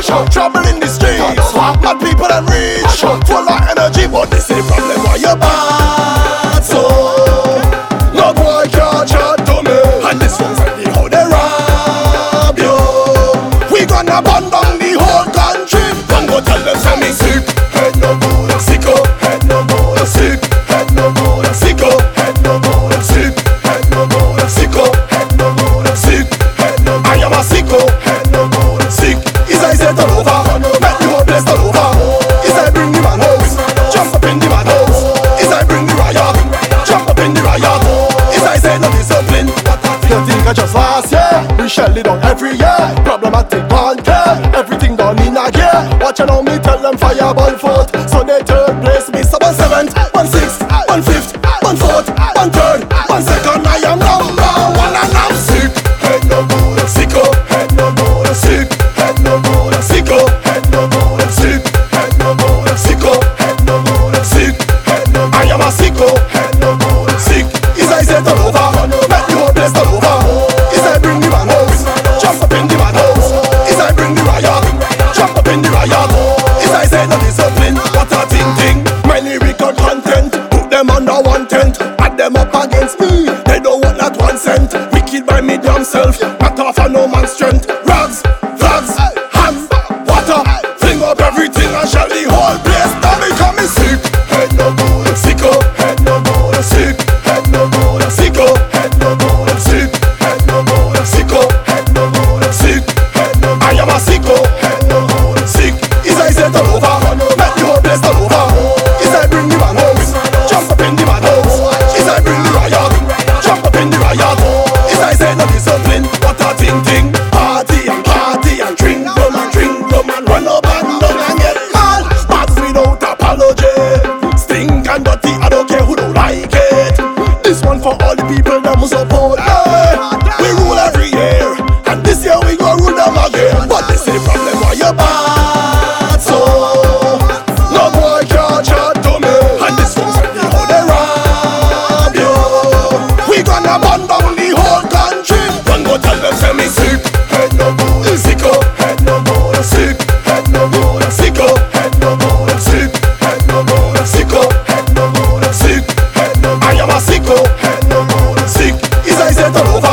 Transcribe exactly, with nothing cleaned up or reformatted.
trouble in the streets, mad people and rich, full of energy, but this is the problem why you bad. So no boy can't chat to me, and this one's ready how they rob you. We gonna burn down the whole country. Don't go tell them say me sick, head no good, sicko, head no good, sick, head no good, sicko, head no good, sick, head no good, sicko, head no good, sick, head no good. I am a sicko, head no good, sick. Is I say turn over, make the whole place turn over. Is I bring the man house, jump up in the man house. Is I bring the riot, jump up in the riot. Is I say no discipline. You think I just last year? We shell it down every year. Problematic one care, everything done in a gear. Watch and how me tell them fireball foot. So they third place, me so one seventh, one sixth, one fifth, one fourth, one third, one second. I am number one and I'm sick. Head no good, sicko, head no good, sick, head no good, sicko, head no good, sick, head no good, sicko, head no good, sick, head no good. I am a sicko, head no good, sick. Is I say turn over, make the whole place turn over. Is I bring the man house, jump up in the man house. Is I bring the riot, jump up in the riot. Is I say no discipline, what a thing thing. My lyrical content, put them under one tent. Add them up against me, they don't want not one cent. Wicked by me damn self, not off of no man's strength. Rags, flags, hands, water, fling up everything and shall the whole place down. Become me sick, head no good, sicko, head no good, sick, head no good, sicko, head no good, sick, head no good, sicko, head no good, sick, head no good. I am a sicko, head no good, sick. Is I say turn over, make the whole place turn over. Is I bring the man house, jump up in the man house. Is I bring the riot, jump up in the riot. Is I say no discipline, what a thing thing. Party and party and drink rum and drink rum and run up and down and get mad. Bad without apology, stink and dirty, I don't care who don't like it. This one for all the people that must support me. We rule every year, and this year we go rule them again. But this is the problem why you bad. So no boy can't chat to me, and this one's ready how they rob you. We gonna burn down the whole country. Don't go tell them say me sick, head no good, sicko, head no good, sick, head no good, sicko, head no good, sick, head no good, sicko, head no good, sick, head no good. I am a sicko, head no good, sick. Is I say turn over.